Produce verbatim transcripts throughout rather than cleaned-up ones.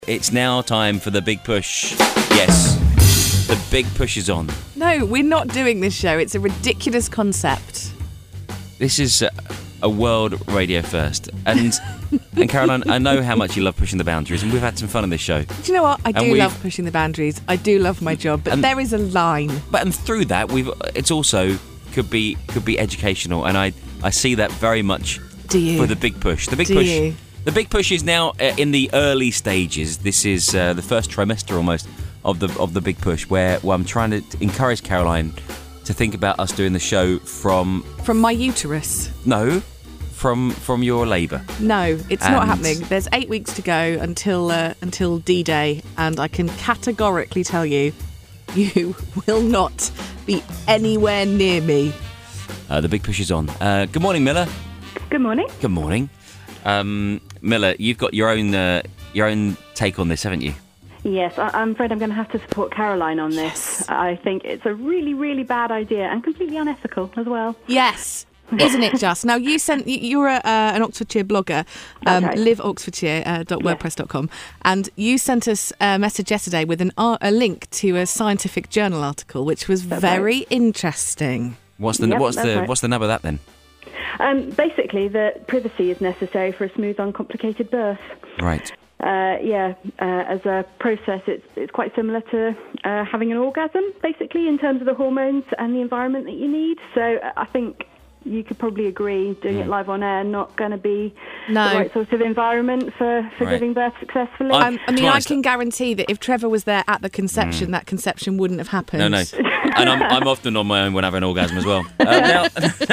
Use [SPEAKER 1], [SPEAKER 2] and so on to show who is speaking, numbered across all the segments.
[SPEAKER 1] It's now time for the big push. Yes, the big push is on.
[SPEAKER 2] No, we're not doing this show. It's a ridiculous concept.
[SPEAKER 1] This is a world radio first. And and Caroline, I know how much you love pushing the boundaries, and we've had some fun on this show.
[SPEAKER 2] Do you know what? I do love pushing the boundaries. I do love my job, but
[SPEAKER 1] and,
[SPEAKER 2] there is a line.
[SPEAKER 1] But and through that, we've it's also could be could be educational, and I I see that very much.
[SPEAKER 2] Do you?
[SPEAKER 1] For the big push. The big
[SPEAKER 2] do
[SPEAKER 1] push.
[SPEAKER 2] You?
[SPEAKER 1] The big push is now uh, in the early stages. This is uh, the first trimester almost of the of the big push, where, where I'm trying to encourage Caroline to think about us doing the show from
[SPEAKER 2] from my uterus.
[SPEAKER 1] No, from from your labour.
[SPEAKER 2] No, it's
[SPEAKER 1] and
[SPEAKER 2] not happening. There's eight weeks to go until uh, until D-Day, and I can categorically tell you, you will not be anywhere near me.
[SPEAKER 1] Uh, the big push is on. Uh, good morning, Miller.
[SPEAKER 3] Good morning.
[SPEAKER 1] Good morning. Um, Miller, you've got your own uh, your own take on this, haven't you?
[SPEAKER 3] Yes, I- I'm afraid I'm going to have to support Caroline on this.
[SPEAKER 2] Yes.
[SPEAKER 3] I think it's a really, really bad idea and completely unethical as well.
[SPEAKER 2] Yes. Isn't it just? Now, you sent, you're a, uh, an Oxfordshire blogger, um,
[SPEAKER 3] right.
[SPEAKER 2] live oxfordshire dot wordpress dot com, and you sent us a message yesterday with an uh, a link to a scientific journal article, which was
[SPEAKER 3] That's
[SPEAKER 2] very
[SPEAKER 3] right.
[SPEAKER 2] interesting.
[SPEAKER 1] What's the
[SPEAKER 3] Yep,
[SPEAKER 1] what's
[SPEAKER 3] that's
[SPEAKER 1] the
[SPEAKER 3] right.
[SPEAKER 1] what's the nub of that then?
[SPEAKER 3] Um, basically, that privacy is necessary for a smooth, uncomplicated birth.
[SPEAKER 1] Right.
[SPEAKER 3] Uh, yeah, uh, as a process, it's it's quite similar to uh, having an orgasm, basically, in terms of the hormones and the environment that you need. So uh, I think you could probably agree doing
[SPEAKER 1] Mm.
[SPEAKER 3] it live on air not going to be
[SPEAKER 2] No.
[SPEAKER 3] the right sort of environment for, for
[SPEAKER 1] Right.
[SPEAKER 3] giving birth successfully.
[SPEAKER 1] I'm-
[SPEAKER 2] Um, I
[SPEAKER 1] to
[SPEAKER 2] mean,
[SPEAKER 1] be
[SPEAKER 2] I
[SPEAKER 1] honest-
[SPEAKER 2] can guarantee that if Trevor was there at the conception,
[SPEAKER 1] Mm.
[SPEAKER 2] that conception wouldn't have happened.
[SPEAKER 1] No, no. And I'm I'm often on my own when I have an orgasm as well. Uh, now,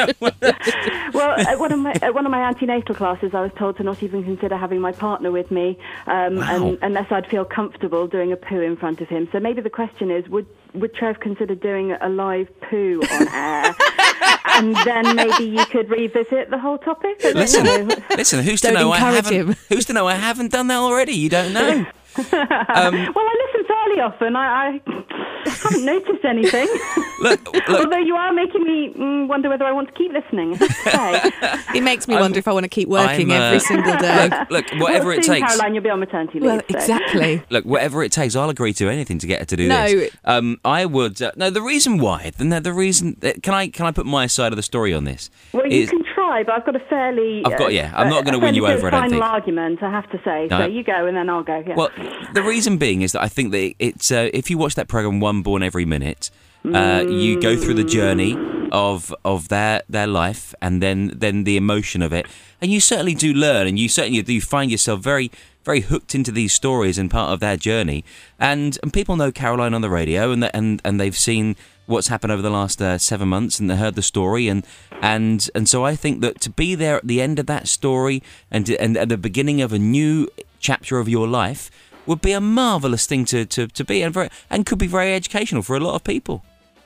[SPEAKER 3] Well, at one of my at one of my antenatal classes, I was told to not even consider having my partner with me, um,
[SPEAKER 1] Wow.
[SPEAKER 3] and, unless I'd feel comfortable doing a poo in front of him. So maybe the question is, would would Trev consider doing a live poo on air, and then maybe you could revisit the whole topic? I don't
[SPEAKER 1] listen,
[SPEAKER 3] know.
[SPEAKER 1] listen. Who's to
[SPEAKER 2] Don't
[SPEAKER 1] know I
[SPEAKER 2] encourage
[SPEAKER 1] haven't?
[SPEAKER 2] him.
[SPEAKER 1] Who's to know I haven't done that already? You don't know. Um,
[SPEAKER 3] Well, I listen fairly often. I, I haven't noticed anything.
[SPEAKER 1] look, look.
[SPEAKER 3] Although you are making me mm, wonder whether I want to keep listening. I have to say.
[SPEAKER 2] It makes me
[SPEAKER 1] I'm-
[SPEAKER 2] wonder if I want to keep working
[SPEAKER 1] I'm, uh,
[SPEAKER 2] every single day.
[SPEAKER 1] Look, look. Whatever
[SPEAKER 3] well,
[SPEAKER 1] it
[SPEAKER 3] soon,
[SPEAKER 1] takes.
[SPEAKER 3] Caroline, you'll be on maternity leave.
[SPEAKER 2] Well,
[SPEAKER 3] so.
[SPEAKER 2] exactly.
[SPEAKER 1] Look, whatever it takes, I'll agree to anything to get her to do
[SPEAKER 2] No.
[SPEAKER 1] this. Um, I would. Uh, no, the reason why. The, the reason. Uh, can I can I put my side of the story on this?
[SPEAKER 3] Well, you
[SPEAKER 1] Is-
[SPEAKER 3] can try, but I've got a fairly...
[SPEAKER 1] I've got- yeah, I'm not gonna win you
[SPEAKER 3] fairly
[SPEAKER 1] over, I don't
[SPEAKER 3] final
[SPEAKER 1] think.
[SPEAKER 3] argument, I have to say.
[SPEAKER 1] No.
[SPEAKER 3] So you go and then I'll go, yeah.
[SPEAKER 1] Well, the reason being is that I think that it's uh, if you watch that program One Born Every Minute, uh, you go through the journey of of their their life and then then the emotion of it, and you certainly do learn, and you certainly do find yourself very very hooked into these stories and part of their journey. And and people know Caroline on the radio, and and and they've seen what's happened over the last uh, seven months, and they heard the story, and and and so I think that to be there at the end of that story and to, and at the beginning of a new chapter of your life would be a marvellous thing to, to, to be, and very, and could be very educational for a lot of people.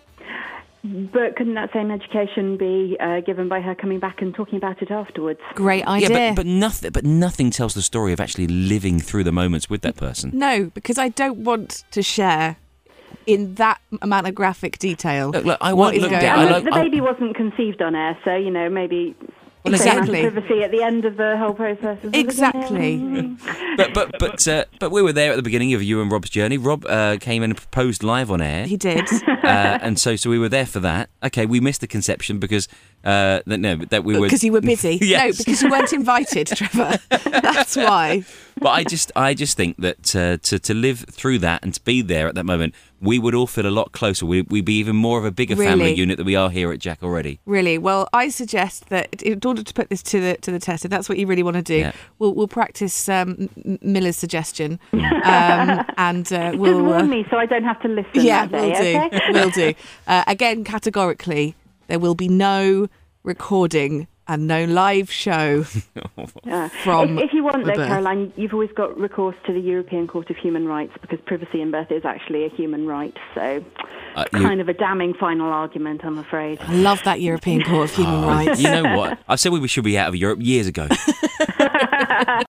[SPEAKER 3] But couldn't that same education be uh, given by her coming back and talking about it afterwards?
[SPEAKER 2] Great idea.
[SPEAKER 1] Yeah, but, but nothing but nothing tells the story of actually living through the moments with that person.
[SPEAKER 2] No, because I don't want to share in that amount of graphic detail.
[SPEAKER 1] Look, look, I
[SPEAKER 2] what
[SPEAKER 1] won't
[SPEAKER 2] is
[SPEAKER 1] look
[SPEAKER 2] going
[SPEAKER 1] down.
[SPEAKER 3] And
[SPEAKER 1] I
[SPEAKER 3] the,
[SPEAKER 1] like-
[SPEAKER 3] the
[SPEAKER 1] I-
[SPEAKER 3] baby wasn't conceived on air, so, you know, maybe...
[SPEAKER 1] Well,
[SPEAKER 3] same amount of
[SPEAKER 2] exactly.
[SPEAKER 3] privacy at the end of the whole process.
[SPEAKER 2] Exactly.
[SPEAKER 1] But but but uh, but we were there at the beginning of you and Rob's journey. Rob uh, came and proposed live on air.
[SPEAKER 2] He did.
[SPEAKER 1] Uh, and so, so we were there for that. Okay, we missed the conception because uh, that no, that we were
[SPEAKER 2] Because you were busy.
[SPEAKER 1] Yes.
[SPEAKER 2] No, because you weren't invited, Trevor. That's why.
[SPEAKER 1] But I just, I just think that uh, to to live through that and to be there at that moment, we would all feel a lot closer. We, we'd be even more of a bigger family
[SPEAKER 2] Really?
[SPEAKER 1] unit than we are here at Jack already.
[SPEAKER 2] Really? Well, I suggest that in order to put this to the to the test, if that's what you really want to do,
[SPEAKER 1] Yeah.
[SPEAKER 2] we'll we'll practice um, M- Miller's suggestion, um, and uh,
[SPEAKER 3] Just
[SPEAKER 2] we'll.
[SPEAKER 3] warn
[SPEAKER 2] Uh,
[SPEAKER 3] me so I don't have to listen
[SPEAKER 2] yeah,
[SPEAKER 3] that day,
[SPEAKER 2] we'll do.
[SPEAKER 3] okay?
[SPEAKER 2] We'll do. Uh, again, categorically, there will be no recording and no live show
[SPEAKER 3] Yeah.
[SPEAKER 2] from
[SPEAKER 3] if, if you want,
[SPEAKER 2] the
[SPEAKER 3] though,
[SPEAKER 2] birth.
[SPEAKER 3] Caroline, you've always got recourse to the European Court of Human Rights because privacy in birth is actually a human right. So,
[SPEAKER 1] Uh, you-
[SPEAKER 3] kind of a damning final argument, I'm afraid.
[SPEAKER 2] I love that European Court of Human
[SPEAKER 1] Oh,
[SPEAKER 2] Rights.
[SPEAKER 1] You know what? I said we should be out of Europe years ago.